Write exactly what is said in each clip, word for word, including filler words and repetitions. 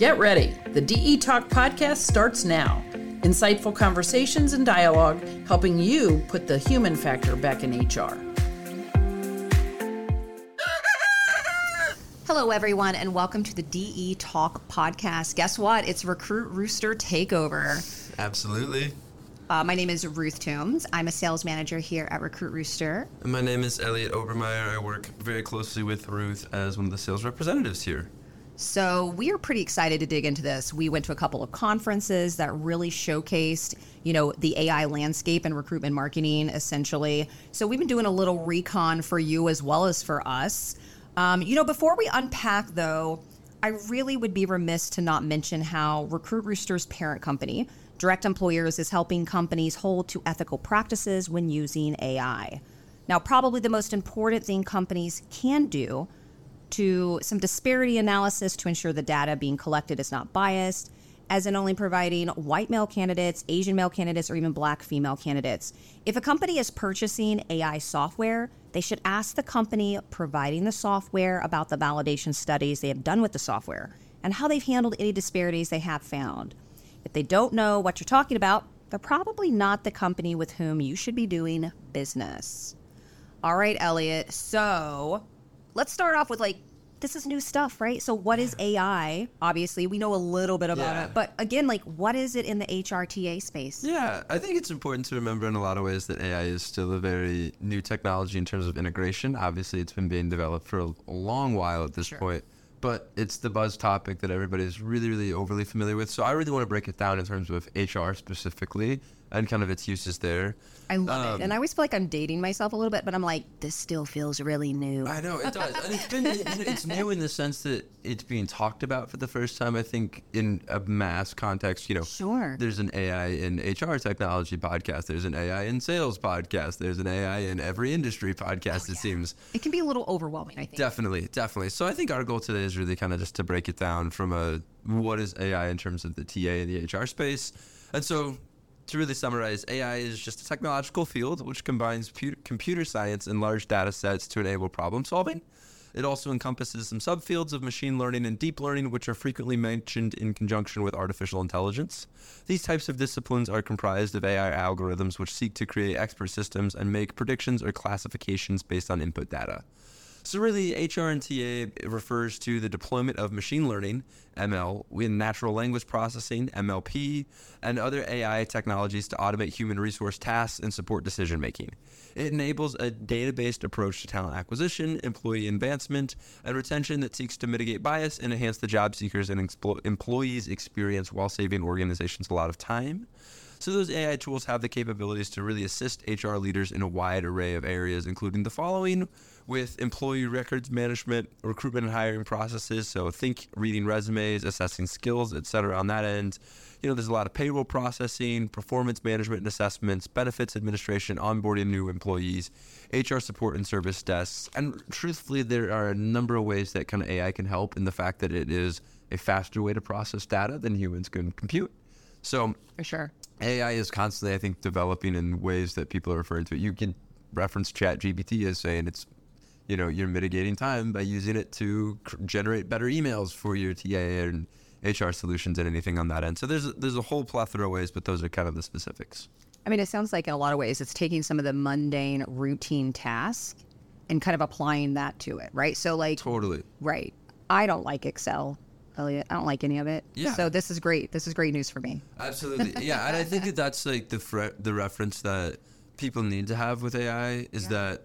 Get ready. The D E Talk podcast starts now. Insightful conversations and dialogue helping you put the human factor back in H R. Hello, everyone, and welcome to the D E Talk podcast. Guess what? It's Recruit Rooster Takeover. Absolutely. Uh, my name is Ruth Toombs. I'm a sales manager here at Recruit Rooster. And my name is Elliot Obermeyer. I work very closely with Ruth as one of the sales representatives here. So we are pretty excited to dig into this. We went to a couple of conferences that really showcased, you know, the A I landscape and recruitment marketing, essentially. So we've been doing a little recon for you as well as for us. Um, you know, before we unpack, though, I really would be remiss to not mention how Recruit Rooster's parent company, Direct Employers, is helping companies hold to ethical practices when using A I. Now, probably the most important thing companies can do to some disparity analysis to ensure the data being collected is not biased, as in only providing white male candidates, Asian male candidates, or even black female candidates. If a company is purchasing A I software, they should ask the company providing the software about the validation studies they have done with the software and how they've handled any disparities they have found. If they don't know what you're talking about, they're probably not the company with whom you should be doing business. All right, Elliot. So let's start off with, like, this is new stuff, right? So what is A I? Obviously, we know a little bit about Yeah. it. But again, like, what is it in the H R T A space? Yeah, I think it's important to remember in a lot of ways that A I is still a very new technology in terms of integration. Obviously, it's been being developed for a, a long while at this Sure. point. But it's the buzz topic that everybody is really, really overly familiar with. So I really want to break it down in terms of H R specifically and kind of its uses there. I love Um, it. And I always feel like I'm dating myself a little bit, but I'm like, this still feels really new. I know, it does. And it's been, it, it's new in the sense that it's being talked about for the first time, I think, in a mass context. You know, Sure. There's an A I in H R technology podcast. There's an A I in sales podcast. There's an A I in every industry podcast, Oh, it yeah. seems. It can be a little overwhelming, I think. Definitely, definitely. So I think our goal today is really kind of just to break it down from a what is A I in terms of the T A and the H R space. And so to really summarize, A I is just a technological field which combines pu- computer science and large data sets to enable problem solving. It also encompasses some subfields of machine learning and deep learning, which are frequently mentioned in conjunction with artificial intelligence. These types of disciplines are comprised of A I algorithms which seek to create expert systems and make predictions or classifications based on input data. So really, H R and T A refers to the deployment of machine learning, M L, in natural language processing, N L P, and other A I technologies to automate human resource tasks and support decision-making. It enables a data-based approach to talent acquisition, employee advancement, and retention that seeks to mitigate bias and enhance the job seekers and explo- employees' experience while saving organizations a lot of time. So those A I tools have the capabilities to really assist H R leaders in a wide array of areas, including the following: with employee records management, recruitment and hiring processes. So think reading resumes, assessing skills, et cetera on that end. You know, there's a lot of payroll processing, performance management and assessments, benefits administration, onboarding new employees, H R support and service desks. And truthfully, there are a number of ways that kind of A I can help in the fact that it is a faster way to process data than humans can compute. So For sure. A I is constantly, I think, developing in ways that people are referring to it. You can reference ChatGPT as saying it's, you know, you're mitigating time by using it to cr- generate better emails for your T A and H R solutions and anything on that end. So there's there's a whole plethora of ways, but those are kind of the specifics. I mean, it sounds like in a lot of ways it's taking some of the mundane routine tasks and kind of applying that to it, right? So like, Totally. right. I don't like Excel, Elliot. I don't like any of it. Yeah. So this is great. This is great news for me. Absolutely. Yeah, and I think that that's like the fre- the reference that people need to have with A I is Yeah. that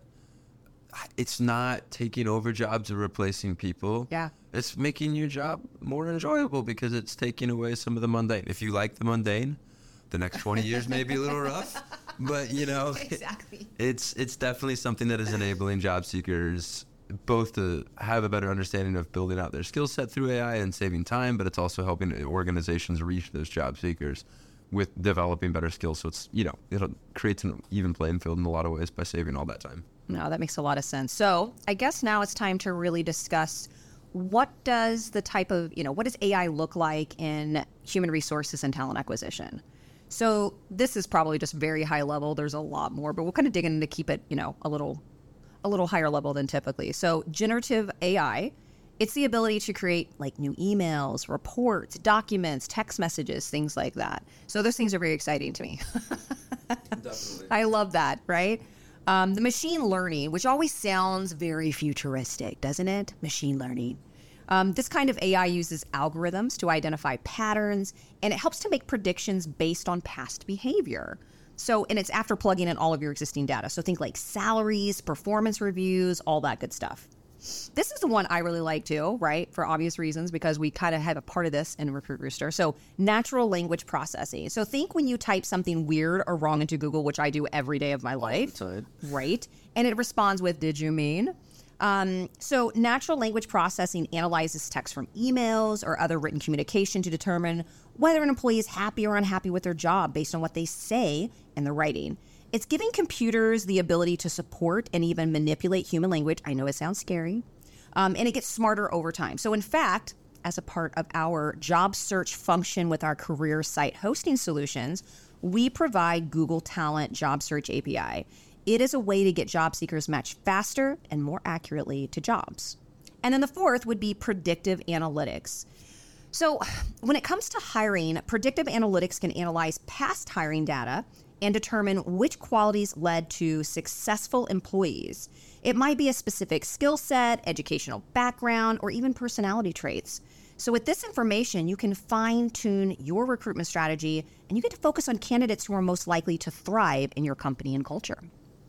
it's not taking over jobs or replacing people. Yeah. It's making your job more enjoyable because it's taking away some of the mundane. If you like the mundane, the next twenty years may be a little rough, but you know, Exactly. it's it's definitely something that is enabling job seekers both to have a better understanding of building out their skill set through A I and saving time, but it's also helping organizations reach those job seekers with developing better skills. So it's, you know, it creates an even playing field in a lot of ways by saving all that time. No, that makes a lot of sense. So I guess now it's time to really discuss what does the type of, you know, what does A I look like in human resources and talent acquisition? So this is probably just very high level. There's a lot more, but we'll kind of dig in to keep it, you know, a little, a little higher level than typically. So generative A I It's the ability to create like new emails, reports, documents, text messages, things like that. So those things are very exciting to me. Definitely. I love that, right? Um, the machine learning, which always sounds very futuristic, doesn't it? Machine learning. Um, this kind of A I uses algorithms to identify patterns, and it helps to make predictions based on past behavior. So, and it's after plugging in all of your existing data. So think like salaries, performance reviews, all that good stuff. This is the one I really like too, right? For obvious reasons, because we kind of have a part of this in Recruit Rooster. So natural language processing. So think when you type something weird or wrong into Google, which I do every day of my life, right? And it responds with, did you mean? Um, so natural language processing analyzes text from emails or other written communication to determine whether an employee is happy or unhappy with their job based on what they say in the writing. It's giving computers the ability to support and even manipulate human language. I know it sounds scary. Um, and it gets smarter over time. So in fact, as a part of our job search function with our career site hosting solutions, we provide Google Talent Job Search A P I. It is a way to get job seekers matched faster and more accurately to jobs. And then the fourth would be predictive analytics. So when it comes to hiring, predictive analytics can analyze past hiring data and determine which qualities led to successful employees. It might be a specific skill set, educational background, or even personality traits. So with this information, you can fine-tune your recruitment strategy, and you get to focus on candidates who are most likely to thrive in your company and culture.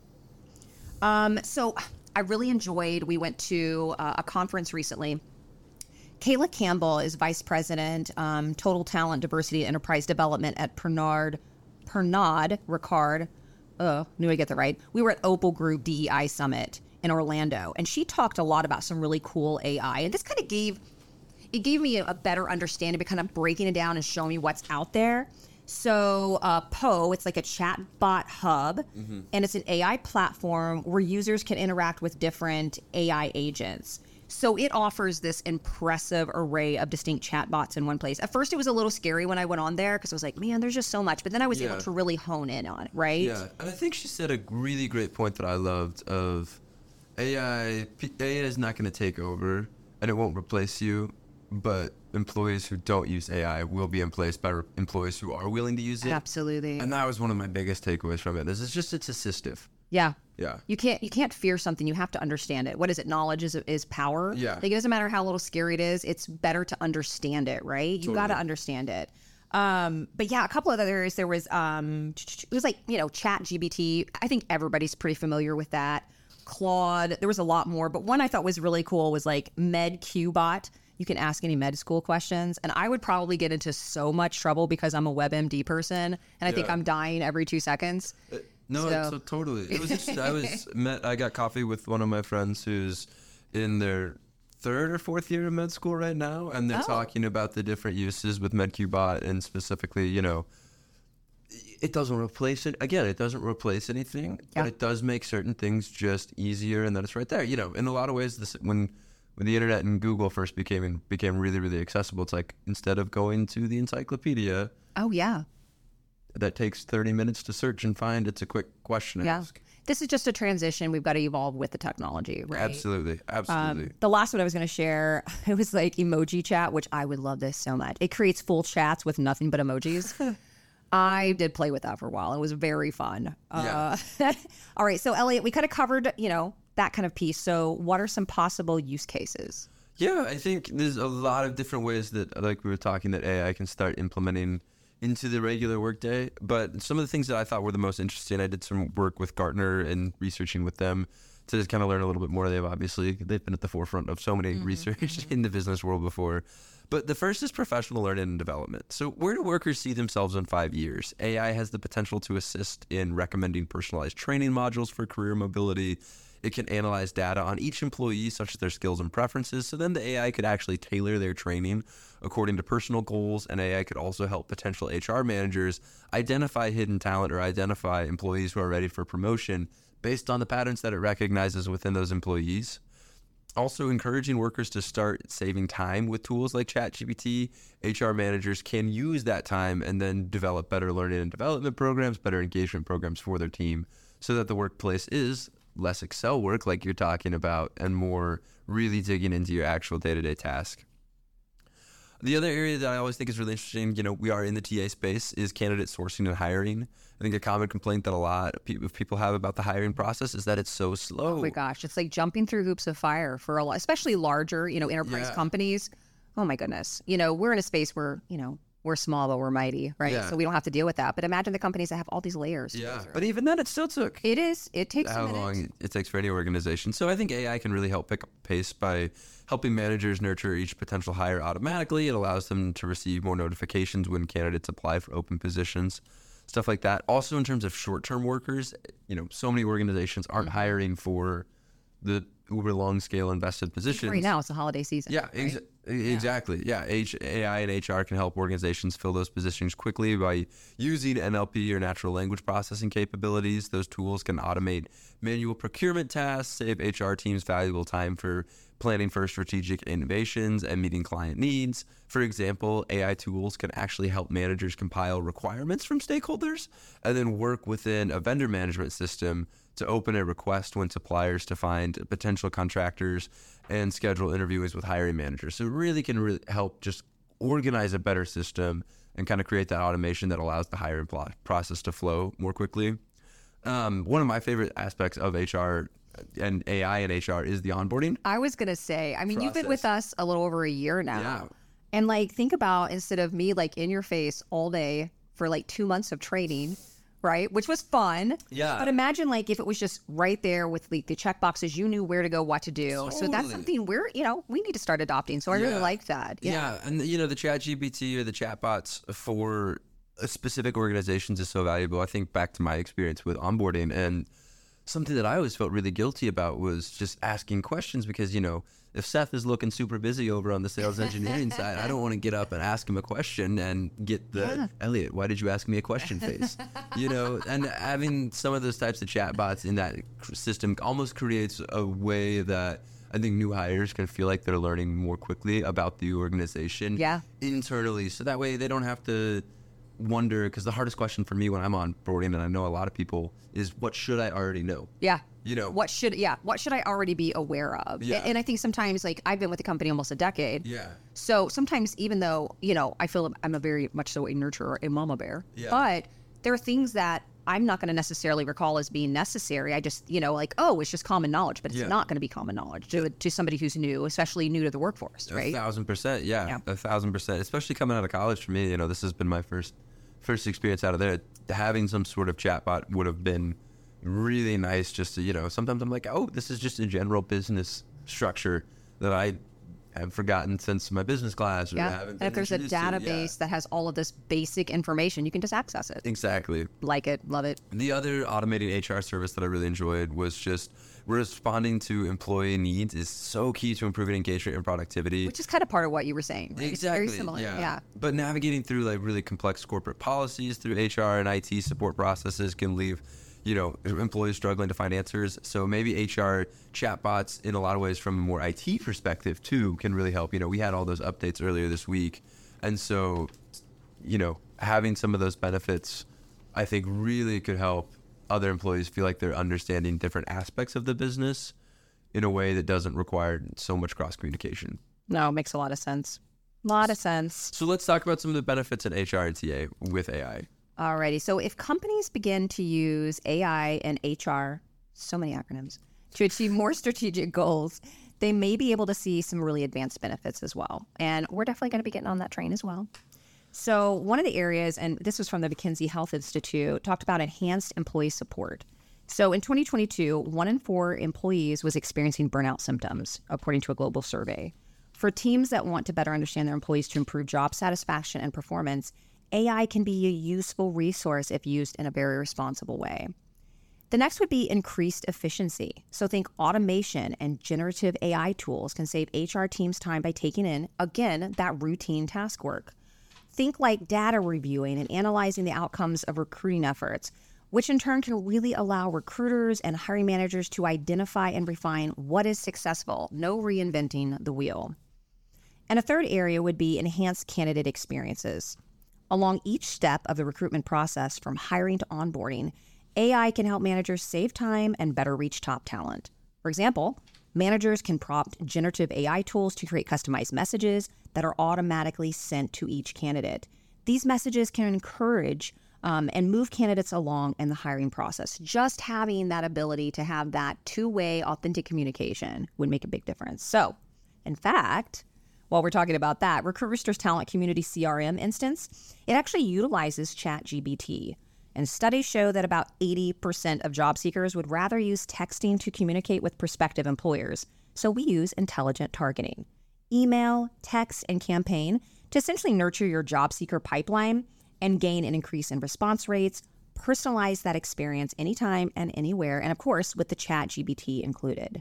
Um, so I really enjoyed, we went to uh, a conference recently. Kayla Campbell is Vice President, um, Total Talent Diversity and Enterprise Development at Pernod Pernod Ricard, oh, knew I get that right. We were at Opal Group D E I Summit in Orlando, and she talked a lot about some really cool A I. And this kind of gave, it gave me a, a better understanding, but kind of breaking it down and showing me what's out there. So uh, Poe, it's like a chatbot hub, mm-hmm. and it's an A I platform where users can interact with different A I agents. So it offers this impressive array of distinct chatbots in one place. At first, it was a little scary when I went on there because I was like, man, there's just so much. But then I was yeah. able to really hone in on it, right? Yeah, and I think she said a really great point that I loved of A I, A I is not going to take over, and it won't replace you, but employees who don't use A I will be replaced by re- employees who are willing to use it. Absolutely. And that was one of my biggest takeaways from it. Is it's just, it's assistive. Yeah. Yeah. You can't you can't fear something. You have to understand it. What is it? Knowledge is is power. Yeah. Like, it doesn't matter how little scary it is. It's better to understand it, right? You totally. got to understand it. Um, but yeah, a couple of others. There was um, it was like, you know, Chat G P T. I think everybody's pretty familiar with that. Claude. There was a lot more, but one I thought was really cool was like MedQBot. You can ask any med school questions, and I would probably get into so much trouble because I'm a WebMD person, and I yeah. think I'm dying every two seconds. Uh, no, so. so totally. It was just, I was met. I got coffee with one of my friends who's in their third or fourth year of med school right now, and they're oh. talking about the different uses with MedQBot, and specifically, you know, it doesn't replace it. Again, it doesn't replace anything, yeah. but it does make certain things just easier, and that it's right there. You know, in a lot of ways, this when. When the internet and Google first became became really, really accessible, it's like instead of going to the encyclopedia, oh yeah, that takes thirty minutes to search and find, it's a quick question to yeah. ask. This is just a transition. We've got to evolve with the technology, right? Absolutely, absolutely. Um, the last one I was going to share, it was like emoji chat, which I would love this so much. It creates full chats with nothing but emojis. I did play with that for a while. It was very fun. Yeah. Uh, all right, so Elliot, we kind of covered, you know, that kind of piece. So what are some possible use cases? Yeah, I think there's a lot of different ways that, like we were talking, that A I can start implementing into the regular workday. But some of the things that I thought were the most interesting, I did some work with Gartner and researching with them to just kind of learn a little bit more. They've obviously, they've been at the forefront of so many mm-hmm, research mm-hmm. in the business world before. But the first is professional learning and development. So where do workers see themselves in five years? A I has the potential to assist in recommending personalized training modules for career mobility. It can analyze data on each employee, such as their skills and preferences. So then the A I could actually tailor their training according to personal goals. And A I could also help potential H R managers identify hidden talent or identify employees who are ready for promotion based on the patterns that it recognizes within those employees. Also, encouraging workers to start saving time with tools like ChatGPT. H R managers can use that time and then develop better learning and development programs, better engagement programs for their team, so that the workplace is less Excel work like you're talking about and more really digging into your actual day-to-day task. The other area that I always think is really interesting, you know, we are in the T A space, is candidate sourcing and hiring. I think a common complaint that a lot of people have about the hiring process is that it's so slow. Oh my gosh, it's like jumping through hoops of fire for a lot, especially larger, you know, enterprise Yeah. companies. Oh my goodness. You know, we're in a space where, you know, we're small, but we're mighty, right? Yeah. So we don't have to deal with that. But imagine the companies that have all these layers. to go Yeah, through. but even then, it still took It is. It takes how a minute. long it takes for any organization. So I think A I can really help pick up pace by helping managers nurture each potential hire automatically. It allows them to receive more notifications when candidates apply for open positions, stuff like that. Also, in terms of short-term workers, you know, so many organizations aren't hiring for the uber long-scale invested positions. Right now, it's the holiday season. Yeah, ex- right? exactly. Yeah, H- A I and H R can help organizations fill those positions quickly by using N L P or natural language processing capabilities. Those tools can automate manual procurement tasks, save H R teams valuable time for planning for strategic innovations and meeting client needs. For example, A I tools can actually help managers compile requirements from stakeholders and then work within a vendor management system to open a request when suppliers to find potential contractors and schedule interviews with hiring managers. So it really can really help just organize a better system and kind of create that automation that allows the hiring pl- process to flow more quickly. Um, one of my favorite aspects of H R and A I and H R is the onboarding. I was going to say, I mean, you've been with Process. us a little over a year now. Yeah. And like, think about instead of me like in your face all day for like two months of training, right? Which was fun. Yeah. But imagine like if it was just right there with like the check boxes, you knew where to go, what to do. So that's Totally. something we're, you know, we need to start adopting. So I really Yeah. like that. Yeah. and you know, the Chat G P T or the chatbots for specific organizations is so valuable. I think back to my experience with onboarding, and something that I always felt really guilty about was just asking questions because, you know, if Seth is looking super busy over on the sales engineering side, I don't want to get up and ask him a question and get the Yeah. Elliot, why did you ask me a question face? You know, and having some of those types of chatbots in that system almost creates a way that I think new hires can feel like they're learning more quickly about the organization Yeah. internally. So that way they don't have to wonder, because the hardest question for me when I'm onboarding, and I know a lot of people, is what should I already know? Yeah. You know, What should, yeah, what should I already be aware of? Yeah. And I think sometimes, like, I've been with the company almost a decade. Yeah. So sometimes, even though, you know, I feel I'm a very much so a nurturer, a mama bear, Yeah. but there are things that I'm not going to necessarily recall as being necessary. I just, you know, like, oh, it's just common knowledge, but it's Yeah. not going to be common knowledge to, to somebody who's new, especially new to the workforce, right? A thousand percent, yeah, Yeah. a thousand percent. Especially coming out of college for me, you know, this has been my first first experience out of there. Having some sort of chatbot would have been really nice. Just to, you know, sometimes I'm like, oh, this is just a general business structure that I have forgotten since my business class. Or Yeah. haven't And been if there's a introduced to. database that has all of this basic information, you can just access it. Yeah, exactly. Like it, love it. The other automating H R service that I really enjoyed was just responding to employee needs is so key to improving engagement and productivity. Which is kind of part of what you were saying, right? It's Exactly. very similar. Yeah. Yeah. But navigating through like really complex corporate policies through H R and I T support processes can leave, you know, employees struggling to find answers. So maybe H R chatbots, in a lot of ways, from a more I T perspective too, can really help. You know, we had all those updates earlier this week, and so, you know, having some of those benefits, I think, really could help other employees feel like they're understanding different aspects of the business in a way that doesn't require so much cross communication. No, it makes a lot of sense. A lot of sense. So let's talk about some of the benefits in H R and T A with A I. Alrighty. So if companies begin to use A I and H R, so many acronyms, to achieve more strategic goals, they may be able to see some really advanced benefits as well. And we're definitely going to be getting on that train as well. So one of the areas, and this was from the McKinsey Health Institute, talked about enhanced employee support. So in twenty twenty-two, one in four employees was experiencing burnout symptoms, according to a global survey. For teams that want to better understand their employees to improve job satisfaction and performance, A I can be a useful resource if used in a very responsible way. The next would be increased efficiency. So think automation and generative A I tools can save H R teams time by taking in, again, that routine task work. Think like data reviewing and analyzing the outcomes of recruiting efforts, which in turn can really allow recruiters and hiring managers to identify and refine what is successful, no reinventing the wheel. And a third area would be enhanced candidate experiences. Along each step of the recruitment process, from hiring to onboarding, A I can help managers save time and better reach top talent. For example, managers can prompt generative A I tools to create customized messages that are automatically sent to each candidate. These messages can encourage um, and move candidates along in the hiring process. Just having that ability to have that two-way authentic communication would make a big difference. So, in fact, while we're talking about that, Recruiter's Talent Community C R M instance, it actually utilizes ChatGPT. And studies show that about eighty percent of job seekers would rather use texting to communicate with prospective employers. So we use intelligent targeting. Email, text, and campaign to essentially nurture your job seeker pipeline and gain an increase in response rates, personalize that experience anytime and anywhere, and of course, with the ChatGPT included.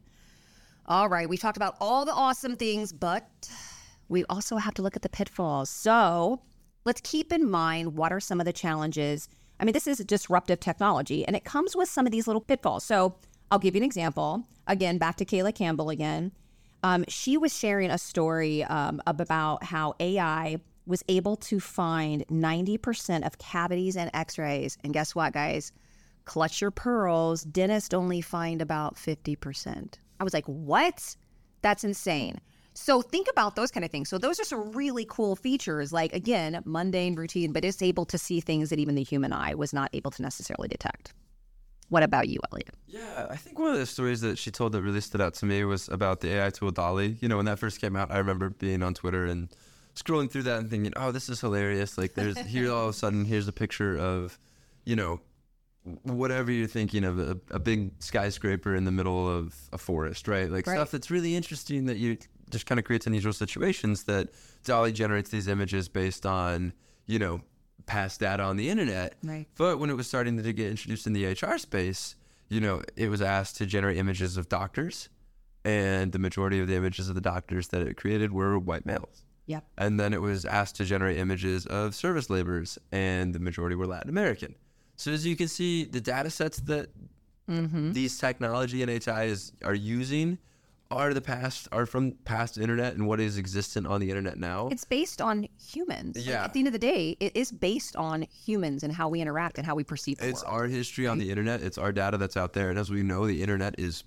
All right, we talked about all the awesome things, but we also have to look at the pitfalls. So let's keep in mind what are some of the challenges. I mean, this is disruptive technology, and it comes with some of these little pitfalls. So I'll give you an example. Again, back to Kayla Campbell again. Um, she was sharing a story um, about how A I was able to find ninety percent of cavities and x-rays. And guess what, guys? Clutch your pearls. Dentists only find about fifty percent. I was like, what? That's insane. So think about those kind of things. So those are some really cool features, like, again, mundane routine, but it's able to see things that even the human eye was not able to necessarily detect. What about you, Elliot? Yeah, I think one of the stories that she told that really stood out to me was about the A I tool DALL-E. You know, when that first came out, I remember being on Twitter and scrolling through that and thinking, oh, this is hilarious. Like, there's here all of a sudden, here's a picture of, you know, whatever you're thinking of, a, a big skyscraper in the middle of a forest, right? Like, right. Stuff that's really interesting that you just kind of creates unusual situations that DALL-E generates these images based on, you know, past data on the internet. Right. But when it was starting to get introduced in the H R space, you know, it was asked to generate images of doctors, and the majority of the images of the doctors that it created were white males. Yep. And then it was asked to generate images of service laborers, and the majority were Latin American. So as you can see, the data sets that mm-hmm. these technology and H I is are using are the past are from past internet and what is existent on the internet now. It's based on humans. Yeah. Like, at the end of the day, it is based on humans and how we interact and how we perceive the It's world. our history on the internet. It's our data that's out there. And as we know, the internet is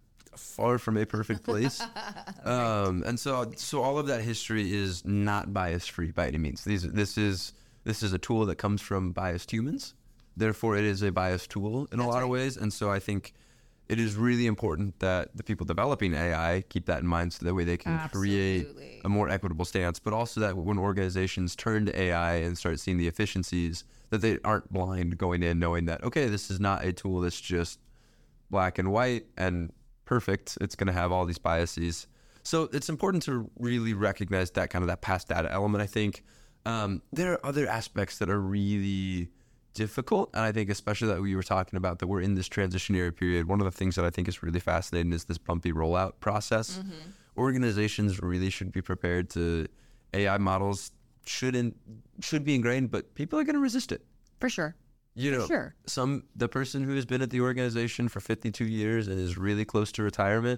far from a perfect place. um, and so so all of that history is not bias free by any means. These this is this is a tool that comes from biased humans. Therefore, it is a biased tool in That's a lot right. of ways. And so I think it is really important that the people developing A I keep that in mind so that way they can Absolutely. create a more equitable stance, but also that when organizations turn to A I and start seeing the efficiencies, that they aren't blind going in knowing that, okay, this is not a tool that's just black and white and perfect. It's going to have all these biases. So it's important to really recognize that kind of that past data element, I think. Um, there are other aspects that are really difficult, and I think especially that we were talking about that we're in this transitionary period. One of the things that I think is really fascinating is this bumpy rollout process. Mm-hmm. Organizations really should be prepared to A I models shouldn't should be ingrained, but people are going to resist it. For sure. You know, For sure. some the person who has been at the organization for fifty-two years and is really close to retirement,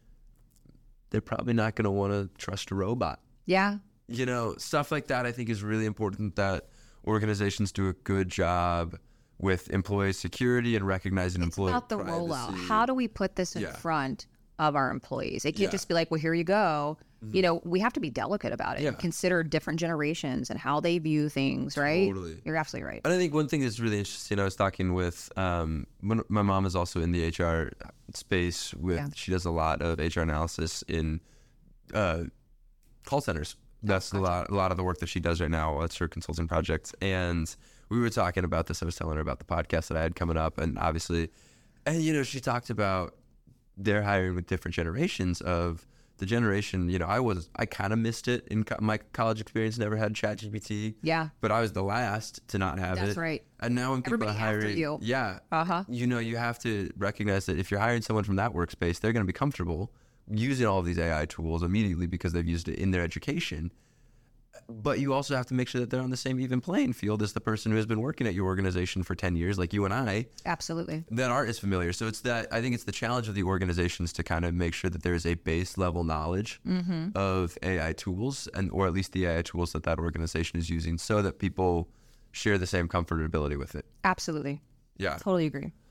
they're probably not going to want to trust a robot. Yeah. You know, stuff like that I think is really important, that organizations do a good job with employee security and recognizing It's employee about the privacy. rollout. How do we put this in Yeah. front of our employees? It can't Yeah. just be like, well, here you go. Mm-hmm. You know, we have to be delicate about it. Yeah. And consider different generations and how they view things, right? Totally. You're absolutely right. And I think one thing that's really interesting, I was talking with, um, when, my mom is also in the H R space with, yeah. she does a lot of H R analysis in uh, call centers. That's oh, gotcha. a lot, a lot of the work that she does right now. That's her consulting project. And we were talking about this. I was telling her about the podcast that I had coming up, and obviously, and you know, she talked about their hiring with different generations of the generation. You know, I was, I kind of missed it in co- my college experience. Never had ChatGPT. Yeah. But I was the last to not have That's it. That's right. And now when people Everybody are hiring, after you. yeah, uh-huh. you know, you have to recognize that if you're hiring someone from that workspace, they're going to be comfortable using all of these A I tools immediately because they've used it in their education. But you also have to make sure that they're on the same even playing field as the person who has been working at your organization for ten years, like you and I. Absolutely. That aren't as familiar. So it's that, I think it's the challenge of the organizations to kind of make sure that there is a base level knowledge mm-hmm. of A I tools, and or at least the A I tools that that organization is using, so that people share the same comfortability with it. Absolutely. Yeah. Totally agree.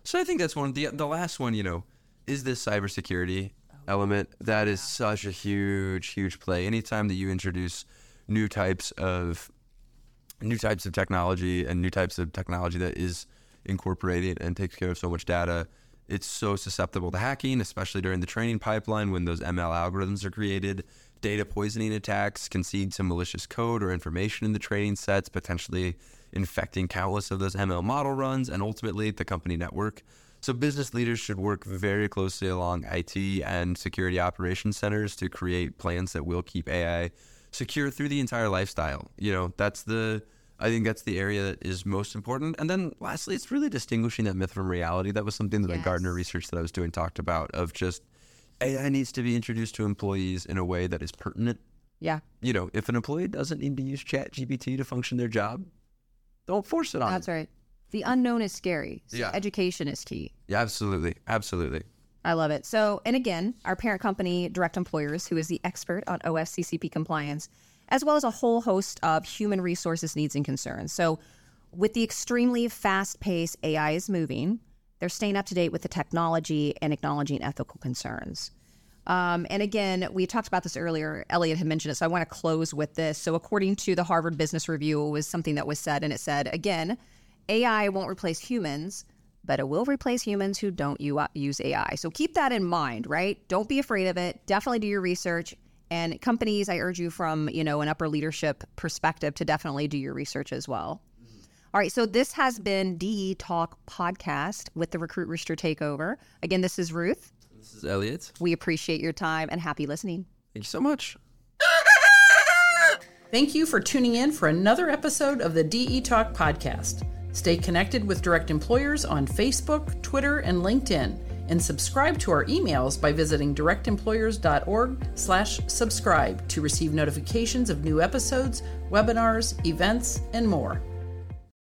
So I think that's one. The the last one, you know, is this cybersecurity element. That is such a huge, huge play. Anytime that you introduce new types of new types of technology and new types of technology that is incorporated and takes care of so much data, it's so susceptible to hacking, especially during the training pipeline when those M L algorithms are created. Data poisoning attacks can seed to malicious code or information in the training sets, potentially infecting countless of those M L model runs and ultimately the company network. So business leaders should work very closely along I T and security operations centers to create plans that will keep A I secure through the entire lifestyle. You know, that's the, I think that's the area that is most important. And then lastly, it's really distinguishing that myth from reality. That was something that Yes. the Gartner research that I was doing talked about, of just A I needs to be introduced to employees in a way that is pertinent. Yeah. You know, if an employee doesn't need to use Chat G P T to function their job, don't force it on That's them. right. The unknown is scary. So Yeah. education is key. Yeah, absolutely. Absolutely. I love it. So, and again, our parent company, Direct Employers, who is the expert on O S C C P compliance, as well as a whole host of human resources needs and concerns. So, with the extremely fast-paced A I is moving, they're staying up to date with the technology and acknowledging ethical concerns. Um, and again, we talked about this earlier. Elliot had mentioned it, so I want to close with this. So, according to the Harvard Business Review, it was something that was said, and it said, again, A I won't replace humans, but it will replace humans who don't u- use A I. So keep that in mind, right? Don't be afraid of it. Definitely do your research. And companies, I urge you from, you know, an upper leadership perspective to definitely do your research as well. Mm-hmm. All right, so this has been D E Talk Podcast with the Recruit Rooster Takeover. Again, this is Ruth. This is Elliot. We appreciate your time and happy listening. Thank you so much. Thank you for tuning in for another episode of the D E Talk Podcast. Stay connected with Direct Employers on Facebook, Twitter, and LinkedIn, and subscribe to our emails by visiting directemployers.org slash subscribe to receive notifications of new episodes, webinars, events, and more.